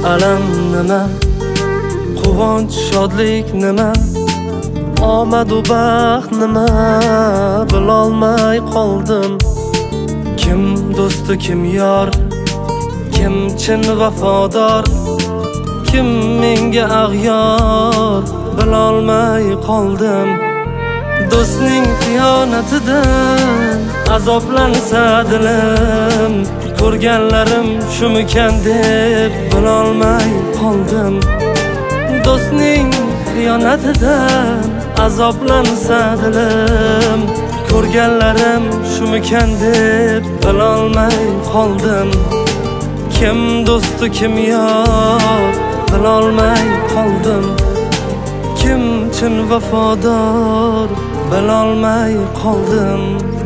alam nima, quvonch shodlik nima, omad u baxt nima, bilolmay qoldim. Kim do'sti, kim yor, kim chin vafodor, kim menga ag'yor, bilolmay qoldim. Do'stning xiyonatidan azoblansa dilim, ko'rganlarim shumikan deb bilolmay qoldim. Do'stning xiyonatidan azoblansa dilim, ko'rganlarim shumikan deb bilolmay qoldim. Kim do'sti, kim yor, bilolmay qoldim. Kim chin vafodor, bilolmay qoldim.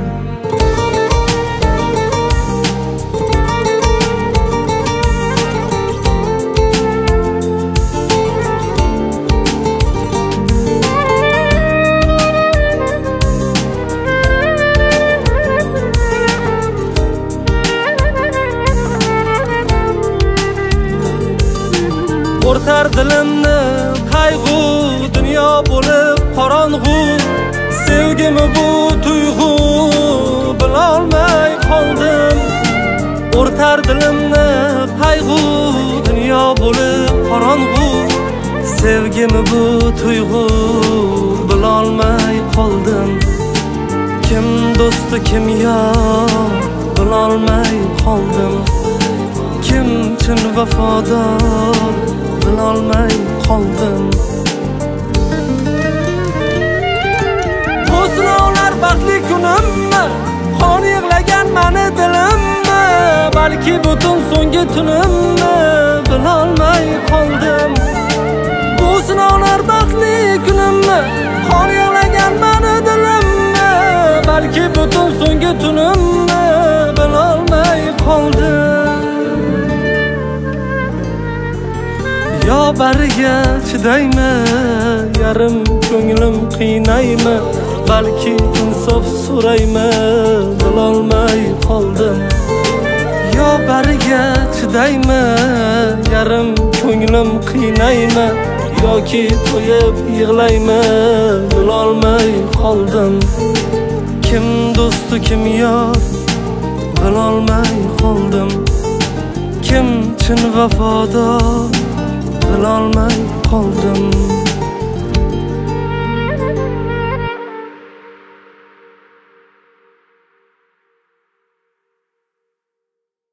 O'rtar dilimni qayg'u, dunyo bo'lib qorong'u. Sevgimi bu tuyg'u, bilolmay qoldim. O'rtar dilimni qayg'u, dunyo bo'lib qorong'u. Sevgimi bu tuyg'u, bilolmay qoldim. Kim do'sti, kim yor, bilolmay qoldim. Kim chin vafodor, bilolmay qoldim. Bu sinovlar baxtli kunimmi, qon yig'lagan mani dilimmi, balki butun so'nggi tunimmi, bilolmay qoldim. Bu sinovlar baxtli kunimmi, qon yig'lagan mani dilimmi, balki butun so'nggi tunimmi, bilolmay qoldim. Yo bariga chidaymi, yarim ko'nglim qiynaymi, balki insof so'raymi, bilolmay qoldim. Yo bariga chidaymi, yarim ko'nglim qiynaymi, yoki to'yib yig'laymi, bilolmay qoldim. Kim do'sti, kim yor, bilolmay qoldim. Kim chin vafodor, bilolmay qoldim.